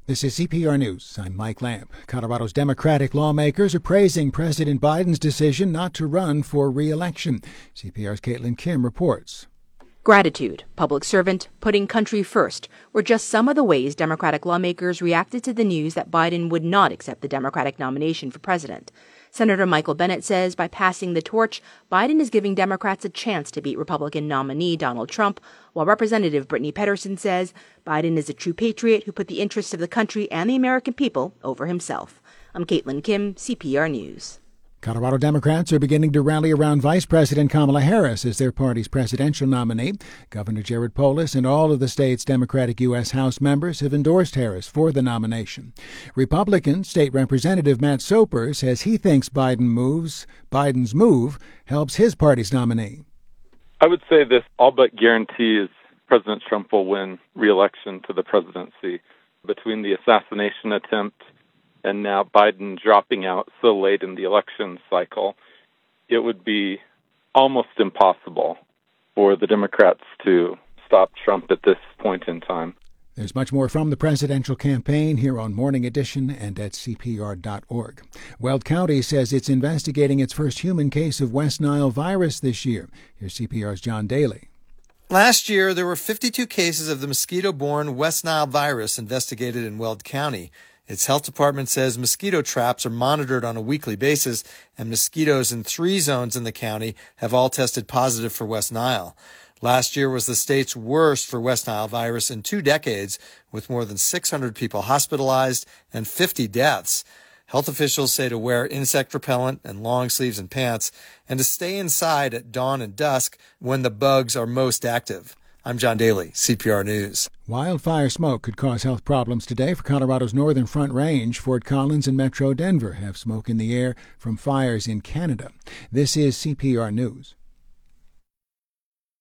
This is CPR News. I'm Mike Lamb. Colorado's Democratic lawmakers are praising President Biden's decision not to run for re-election. CPR's Caitlin Kim reports. Gratitude, public servant, putting country first were just some of the ways Democratic lawmakers reacted to the news that Biden would not accept the Democratic nomination for president. Senator Michael Bennet says by passing the torch, Biden is giving Democrats a chance to beat Republican nominee Donald Trump, while Representative Brittany Pettersen says Biden is a true patriot who put the interests of the country and the American people over himself. I'm Caitlin Kim, CPR News. Colorado Democrats are beginning to rally around Vice President Kamala Harris as their party's presidential nominee. Governor Jared Polis and all of the state's Democratic U.S. House members have endorsed Harris for the nomination. Republican State Representative Matt Soper says he thinks Biden's move helps his party's nominee. I would say this all but guarantees President Trump will win re-election to the presidency. Between the assassination attempt and now Biden dropping out so late in the election cycle, it would be almost impossible for the Democrats to stop Trump at this point in time. There's much more from the presidential campaign here on Morning Edition and at CPR.org. Weld County says it's investigating its first human case of West Nile virus this year. Here's CPR's John Daly. Last year, there were 52 cases of the mosquito-borne West Nile virus investigated in Weld County. Its health department says mosquito traps are monitored on a weekly basis, and mosquitoes in 3 zones in the county have all tested positive for West Nile. Last year was the state's worst for West Nile virus in 2 decades, with more than 600 people hospitalized and 50 deaths. Health officials say to wear insect repellent and long sleeves and pants, and to stay inside at dawn and dusk when the bugs are most active. I'm John Daly, CPR News. Wildfire smoke could cause health problems today for Colorado's northern Front Range. Fort Collins and Metro Denver have smoke in the air from fires in Canada. This is CPR News.